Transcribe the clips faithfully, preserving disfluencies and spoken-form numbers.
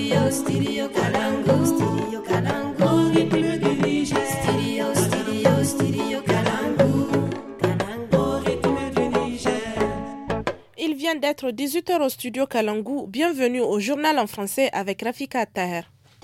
Stereo, stereo Kalangu, stereo Kalangu, rythme du Niger. Stereo, stereo, stereo Kalangu, Kalangu, rythme du Niger. Il vient d'être dix-huit heures au studio Kalangu. Bienvenue au journal en français avec Rafika Taher.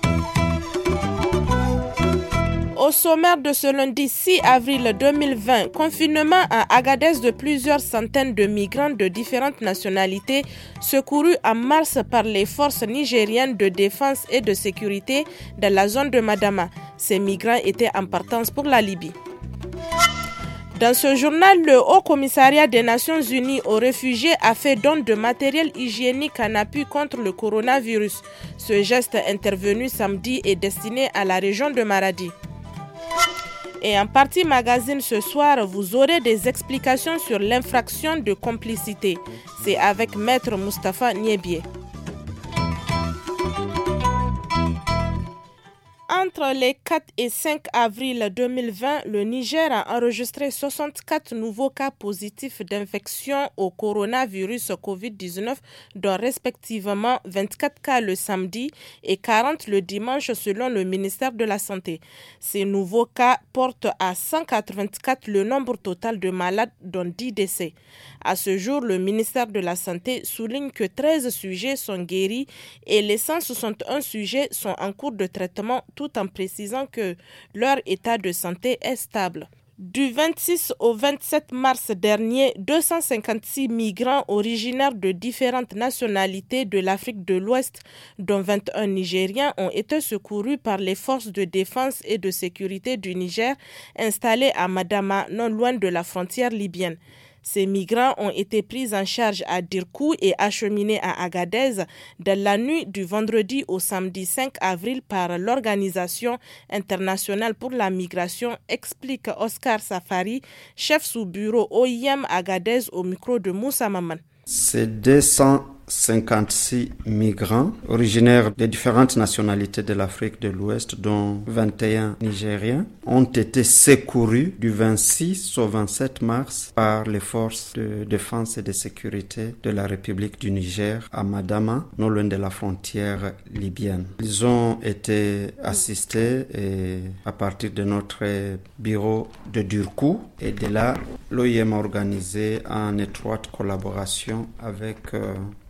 Au sommaire de ce lundi six avril deux mille vingt, confinement à Agadez de plusieurs centaines de migrants de différentes nationalités secourus en mars par les forces nigériennes de défense et de sécurité dans la zone de Madama. Ces migrants étaient en partance pour la Libye. Dans ce journal, le Haut Commissariat des Nations Unies aux réfugiés a fait don de matériel hygiénique en appui contre le coronavirus. Ce geste intervenu samedi est destiné à la région de Maradi. Et en partie magazine ce soir, vous aurez des explications sur l'infraction de complicité. C'est avec Maître Moustapha Niébié. Entre les quatre et cinq avril deux mille vingt, le Niger a enregistré soixante-quatre nouveaux cas positifs d'infection au coronavirus covid dix-neuf, dont respectivement vingt-quatre cas le samedi et quarante le dimanche selon le ministère de la Santé. Ces nouveaux cas portent à cent quatre-vingt-quatre le nombre total de malades, dont dix décès. À ce jour, le ministère de la Santé souligne que treize sujets sont guéris et les cent soixante et un sujets sont en cours de traitement, tout en précisant que leur état de santé est stable. Du vingt-six au vingt-sept mars dernier, deux cent cinquante-six migrants originaires de différentes nationalités de l'Afrique de l'Ouest, dont vingt et un Nigériens, ont été secourus par les forces de défense et de sécurité du Niger installées à Madama, non loin de la frontière libyenne. Ces migrants ont été pris en charge à Dirkou et acheminés à Agadez dans la nuit du vendredi au samedi cinq avril par l'Organisation internationale pour la migration, explique Oscar Safari, chef sous-bureau O I M Agadez au micro de Moussa Maman. C'est deux cent cinquante-six migrants originaires des différentes nationalités de l'Afrique de l'Ouest, dont vingt et un Nigériens, ont été secourus du vingt-six au vingt-sept mars par les forces de défense et de sécurité de la République du Niger à Madama, non loin de la frontière libyenne. Ils ont été assistés et à partir de notre bureau de Dirkou, et de là, l'O I M a organisé en étroite collaboration avec euh,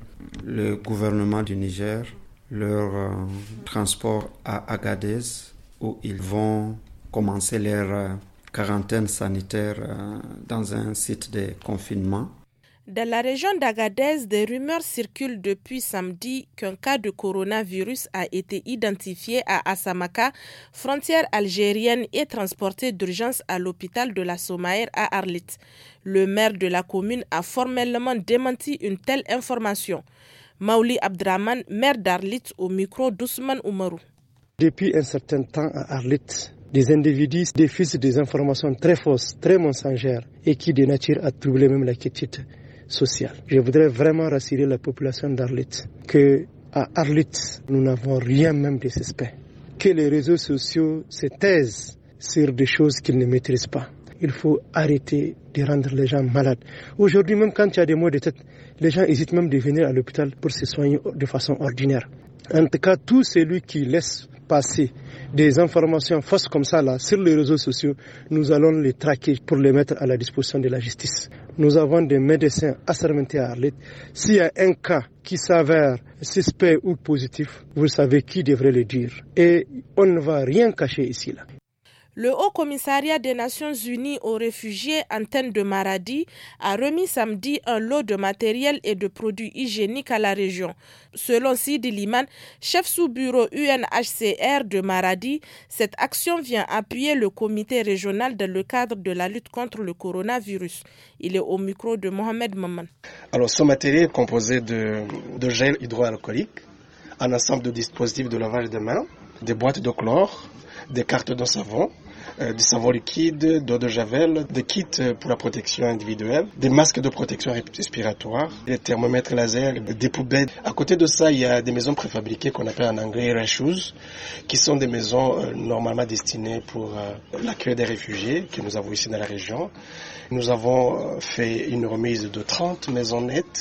le gouvernement du Niger, leur euh, transport à Agadez, où ils vont commencer leur euh, quarantaine sanitaire euh, dans un site de confinement. Dans la région d'Agadez, des rumeurs circulent depuis samedi qu'un cas de coronavirus a été identifié à Assamaka, frontière algérienne, et transporté d'urgence à l'hôpital de la Somaïr à Arlit. Le maire de la commune a formellement démenti une telle information. Maouli Abdraman, maire d'Arlit, au micro d'Ousmane Oumarou. Depuis un certain temps à Arlit, des individus diffusent des informations très fausses, très mensongères et qui dénaturent à troubler même la quiétude sociale. Je voudrais vraiment rassurer la population d'Arlit que à Arlit, nous n'avons rien même de suspect. Que les réseaux sociaux se taisent sur des choses qu'ils ne maîtrisent pas. Il faut arrêter de rendre les gens malades. Aujourd'hui, même quand il y a des maux de tête, les gens hésitent même de venir à l'hôpital pour se soigner de façon ordinaire. En tout cas, tout celui qui laisse passer des informations fausses comme ça là sur les réseaux sociaux, nous allons les traquer pour les mettre à la disposition de la justice. Nous avons des médecins assermentés à Arlit. S'il y a un cas qui s'avère suspect ou positif, vous savez qui devrait le dire. Et on ne va rien cacher ici là. Le Haut Commissariat des Nations Unies aux réfugiés, antenne de Maradi, a remis samedi un lot de matériel et de produits hygiéniques à la région. Selon Sidi Liman, chef sous-bureau U N H C R de Maradi, cette action vient appuyer le comité régional dans le cadre de la lutte contre le coronavirus. Il est au micro de Mohamed Maman. Alors, ce matériel est composé de, de gel hydroalcoolique, un ensemble de dispositifs de lavage de mains, des boîtes de chlore, des cartes de savon, euh, du savon liquide, d'eau de javel, des kits pour la protection individuelle, des masques de protection respiratoire, des thermomètres laser, des poubelles. À côté de ça, il y a des maisons préfabriquées qu'on appelle en anglais reshoes, qui sont des maisons euh, normalement destinées pour euh, l'accueil des réfugiés que nous avons ici dans la région. Nous avons euh, fait une remise de trente maisons nettes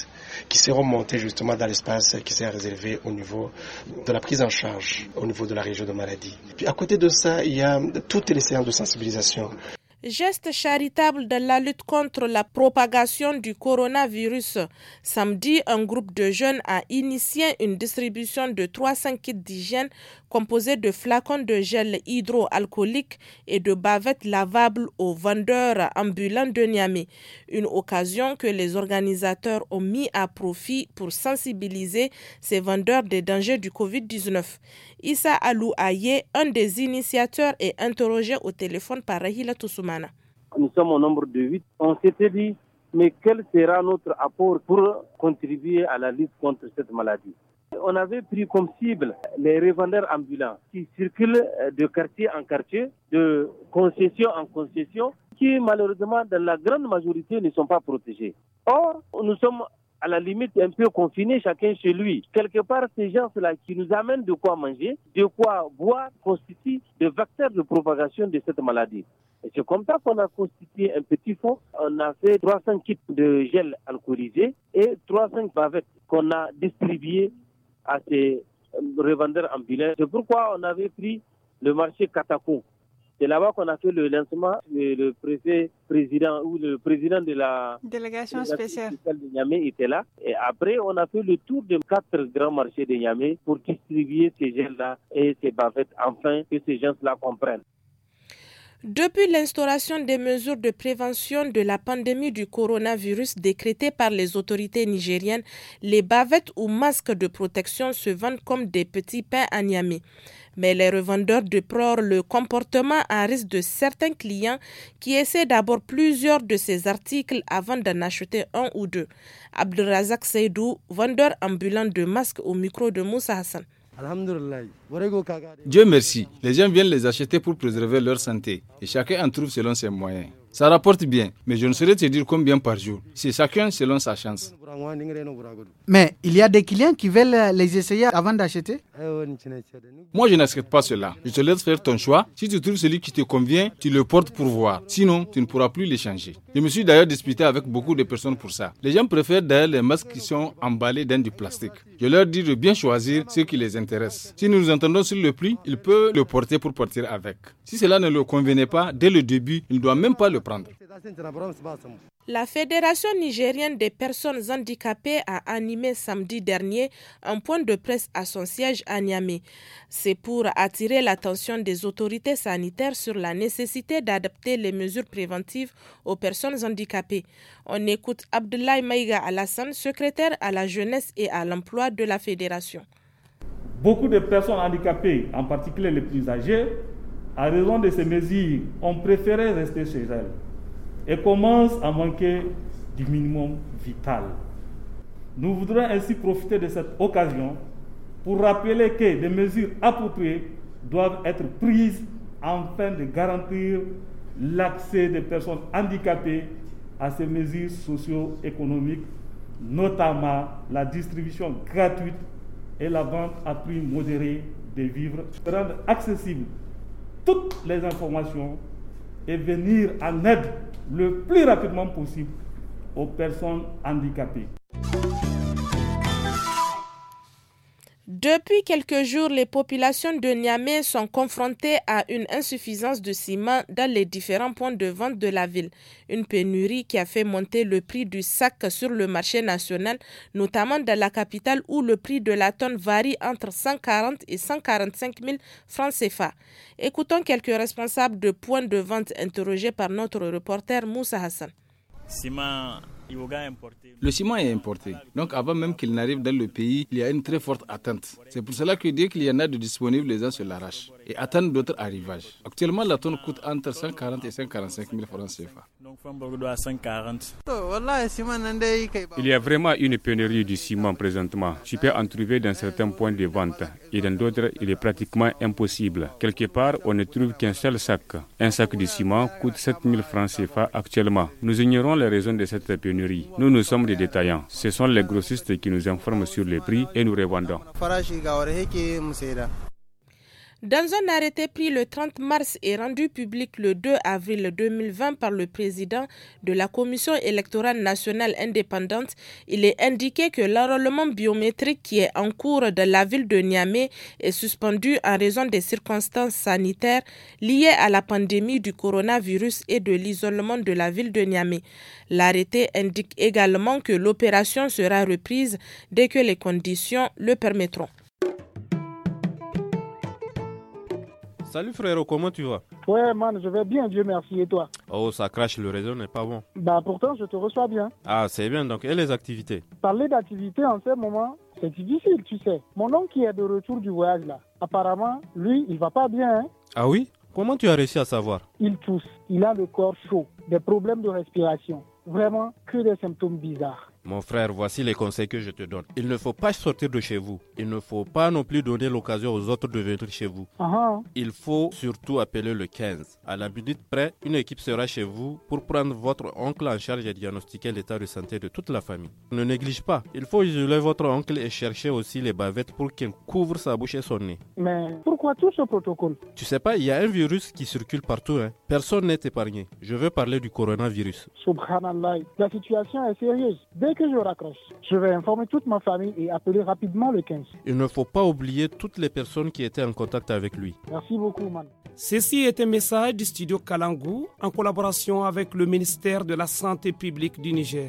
qui seront montés justement dans l'espace qui s'est réservé au niveau de la prise en charge, au niveau de la région de maladie. Puis à côté de ça, il y a toutes les séances de sensibilisation. Geste charitable dans la lutte contre la propagation du coronavirus. Samedi, un groupe de jeunes a initié une distribution de trois cents kits d'hygiène composés de flacons de gel hydroalcoolique et de bavettes lavables aux vendeurs ambulants de Niamey. Une occasion que les organisateurs ont mis à profit pour sensibiliser ces vendeurs des dangers du covid dix-neuf. Issa Alou Aye, un des initiateurs, est interrogé au téléphone par Rahila Toussoumana. Nous sommes au nombre de huit. On s'était dit, mais quel sera notre apport pour contribuer à la lutte contre cette maladie? On avait pris comme cible les revendeurs ambulants qui circulent de quartier en quartier, de concession en concession, qui malheureusement dans la grande majorité ne sont pas protégés. Or, nous sommes à la limite un peu confinés, chacun chez lui. Quelque part, ces gens-là qui nous amènent de quoi manger, de quoi boire, constituent des vecteurs de propagation de cette maladie. Et c'est comme ça qu'on a constitué un petit fonds. On a fait trois cents kits de gel alcoolisé et trois cents bavettes qu'on a distribuées à ces revendeurs ambulants. C'est pourquoi on avait pris le marché Katako. C'est là-bas qu'on a fait le lancement. Le préfet président ou le président de la délégation spéciale de Niamey était là. Et après, on a fait le tour de quatre grands marchés de Niamey pour distribuer ces gels-là et ces bavettes, afin que ces gens-là comprennent. Depuis l'instauration des mesures de prévention de la pandémie du coronavirus décrétées par les autorités nigériennes, les bavettes ou masques de protection se vendent comme des petits pains à Niamey. Mais les revendeurs déplorent le comportement à risque de certains clients qui essaient d'abord plusieurs de ces articles avant d'en acheter un ou deux. Abdelrazak Seydou, vendeur ambulant de masques au micro de Moussa Hassan. Dieu merci, les gens viennent les acheter pour préserver leur santé et chacun en trouve selon ses moyens. Ça rapporte bien, mais je ne saurais te dire combien par jour. C'est chacun selon sa chance. Mais il y a des clients qui veulent les essayer avant d'acheter? Moi, je n'accepte pas cela. Je te laisse faire ton choix. Si tu trouves celui qui te convient, tu le portes pour voir. Sinon, tu ne pourras plus l'échanger. Je me suis d'ailleurs disputé avec beaucoup de personnes pour ça. Les gens préfèrent d'ailleurs les masques qui sont emballés dans du plastique. Je leur dis de bien choisir ce qui les intéresse. Si nous nous entendons sur le prix, ils peuvent le porter pour partir avec. Si cela ne leur convenait pas, dès le début, ils ne doivent même pas le prendre. La Fédération nigérienne des personnes handicapées a animé samedi dernier un point de presse à son siège à Niamey. C'est pour attirer l'attention des autorités sanitaires sur la nécessité d'adapter les mesures préventives aux personnes handicapées. On écoute Abdoulaye Maïga Alassane, secrétaire à la jeunesse et à l'emploi de la Fédération. Beaucoup de personnes handicapées, en particulier les plus âgées, à raison de ces mesures, ont préféré rester chez elles et commencent à manquer du minimum vital. Nous voudrons ainsi profiter de cette occasion pour rappeler que des mesures appropriées doivent être prises afin de garantir l'accès des personnes handicapées à ces mesures socio-économiques, notamment la distribution gratuite et la vente à prix modéré des vivres, rendre accessibles toutes les informations et venir en aide le plus rapidement possible aux personnes handicapées. Depuis quelques jours, les populations de Niamey sont confrontées à une insuffisance de ciment dans les différents points de vente de la ville. Une pénurie qui a fait monter le prix du sac sur le marché national, notamment dans la capitale où le prix de la tonne varie entre cent quarante et cent quarante-cinq mille francs C F A. Écoutons quelques responsables de points de vente interrogés par notre reporter Moussa Hassan. Ciment. Le ciment est importé, donc avant même qu'il n'arrive dans le pays, il y a une très forte attente. C'est pour cela que dès qu'il y en a de disponibles, les gens se l'arrachent et attendent d'autres arrivages. Actuellement, la tonne coûte entre cent quarante et cent quarante-cinq mille francs C F A. Il y a vraiment une pénurie du ciment présentement. Tu peux en trouver dans certains points de vente et dans d'autres, il est pratiquement impossible. Quelque part, on ne trouve qu'un seul sac. Un sac de ciment coûte sept mille francs C F A actuellement. Nous ignorons les raisons de cette pénurie. Nous, nous sommes des détaillants. Ce sont les grossistes qui nous informent sur les prix et nous revendons. Dans un arrêté pris le trente mars et rendu public le deux avril deux mille vingt par le président de la Commission électorale nationale indépendante, il est indiqué que l'enrôlement biométrique qui est en cours dans la ville de Niamey est suspendu en raison des circonstances sanitaires liées à la pandémie du coronavirus et de l'isolement de la ville de Niamey. L'arrêté indique également que l'opération sera reprise dès que les conditions le permettront. Salut frérot, comment tu vas? Ouais man, je vais bien, Dieu merci, et toi? Oh, ça crache, le réseau n'est pas bon. Bah pourtant, je te reçois bien. Ah, c'est bien, donc, et les activités? Parler d'activités en ce moment, c'est difficile, tu sais. Mon oncle qui est de retour du voyage là, apparemment, lui, il va pas bien, hein? Ah oui? Comment tu as réussi à savoir? Il tousse, il a le corps chaud, des problèmes de respiration. Vraiment, que des symptômes bizarres. Mon frère, voici les conseils que je te donne. Il ne faut pas sortir de chez vous. Il ne faut pas non plus donner l'occasion aux autres de venir chez vous. Uh-huh. Il faut surtout appeler le quinze. À la minute près, une équipe sera chez vous pour prendre votre oncle en charge et diagnostiquer l'état de santé de toute la famille. Ne néglige pas. Il faut isoler votre oncle et chercher aussi les bavettes pour qu'il couvre sa bouche et son nez. Mais pourquoi tout ce protocole? Tu sais pas, il y a un virus qui circule partout. Hein. Personne n'est épargné. Je veux parler du coronavirus. Subhanallah, la situation est sérieuse. Dès que je raccroche, je vais informer toute ma famille et appeler rapidement le quinze. Il ne faut pas oublier toutes les personnes qui étaient en contact avec lui. Merci beaucoup, man. Ceci est un message du studio Kalangu en collaboration avec le ministère de la Santé publique du Niger.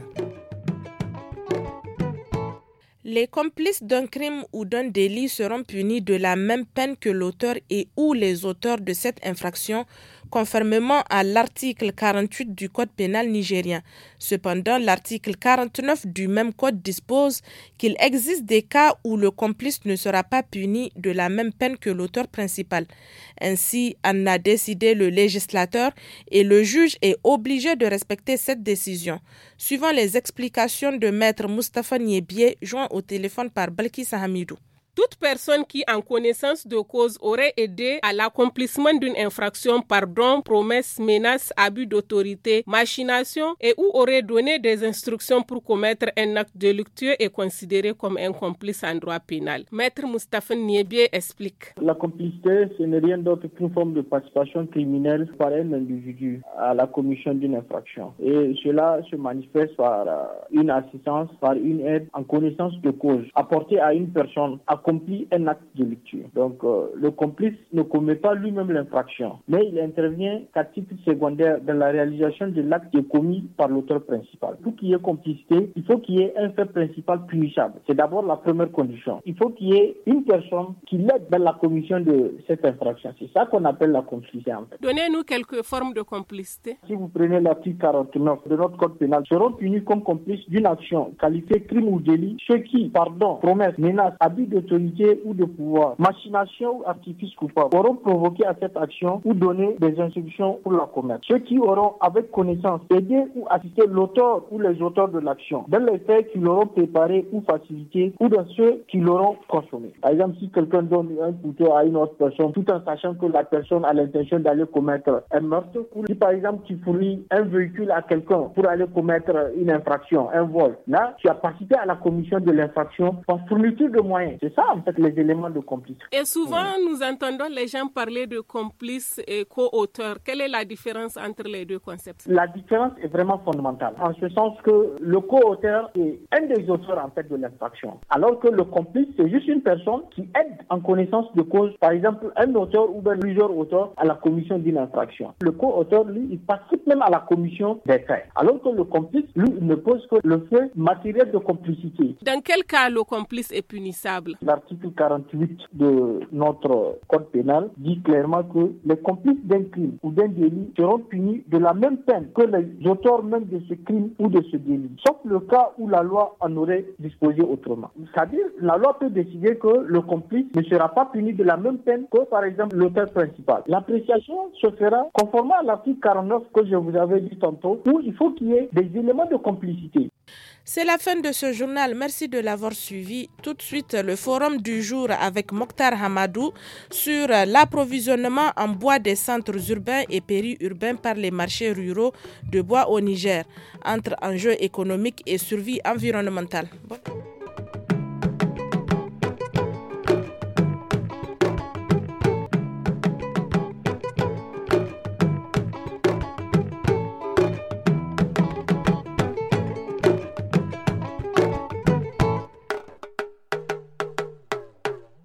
Les complices d'un crime ou d'un délit seront punis de la même peine que l'auteur et ou les auteurs de cette infraction, conformément à l'article quarante-huit du Code pénal nigérien. Cependant, l'article quarante-neuf du même code dispose qu'il existe des cas où le complice ne sera pas puni de la même peine que l'auteur principal. Ainsi, en a décidé le législateur et le juge est obligé de respecter cette décision. Suivant les explications de maître Moustapha Niébié, joint au téléphone par Balkissa Hamidou. Toute personne qui, en connaissance de cause, aurait aidé à l'accomplissement d'une infraction par don, promesse, menace, abus d'autorité, machination et ou aurait donné des instructions pour commettre un acte délictueux est considéré comme un complice en droit pénal. Maître Moustapha Niébié explique. La complicité, ce n'est rien d'autre qu'une forme de participation criminelle par un individu à la commission d'une infraction. Et cela se manifeste par une assistance, par une aide en connaissance de cause apportée à une personne accomplit un acte délictueux. Donc, euh, le complice ne commet pas lui-même l'infraction, mais il intervient qu'à titre secondaire dans la réalisation de l'acte qui est commis par l'auteur principal. Pour qu'il y ait complicité, il faut qu'il y ait un fait principal punissable. C'est d'abord la première condition. Il faut qu'il y ait une personne qui l'aide dans la commission de cette infraction. C'est ça qu'on appelle la complicité en fait. Donnez-nous quelques formes de complicité. Si vous prenez l'article quarante-neuf de notre code pénal, seront punis comme complices d'une action qualifiée crime ou délit ceux qui, pardon, promesse, menace, abus d'autorité ou de pouvoir, machination ou artifice coupable auront provoqué à cette action ou donné des instructions pour la commettre. Ceux qui auront, avec connaissance, aidé ou assisté l'auteur ou les auteurs de l'action, dans les faits qui l'auront préparé ou facilité ou dans ceux qui l'auront consommé. Par exemple, si quelqu'un donne un couteau à une autre personne tout en sachant que la personne a l'intention d'aller commettre un meurtre, ou si par exemple tu fournis un véhicule à quelqu'un pour aller commettre une infraction, un vol, là tu as participé à la commission de l'infraction par fourniture de moyens. C'est ça en fait les éléments de complice. Et souvent oui. Nous entendons les gens parler de complice et co-auteur. Quelle est la différence entre les deux concepts? La différence est vraiment fondamentale, en ce sens que le co-auteur est un des auteurs en fait de l'infraction, alors que le complice c'est juste une personne qui aide en connaissance de cause, par exemple un auteur ou bien plusieurs auteurs à la commission d'une infraction. Le co-auteur, lui, il participe même à la commission des faits, alors que le complice, lui, il ne pose que le fait matériel de complicité. Dans quel cas le complice est punissable? L'article quarante-huit de notre code pénal dit clairement que les complices d'un crime ou d'un délit seront punis de la même peine que les auteurs même de ce crime ou de ce délit, sauf le cas où la loi en aurait disposé autrement. C'est-à-dire, la loi peut décider que le complice ne sera pas puni de la même peine que, par exemple, l'auteur principal. L'appréciation se fera conformément à l'article quarante-neuf que je vous avais dit tantôt, où il faut qu'il y ait des éléments de complicité. C'est la fin de ce journal. Merci de l'avoir suivi. Tout de suite, le forum du jour avec Mokhtar Hamadou sur l'approvisionnement en bois des centres urbains et périurbains par les marchés ruraux de bois au Niger, entre enjeux économiques et survie environnementale. Bon.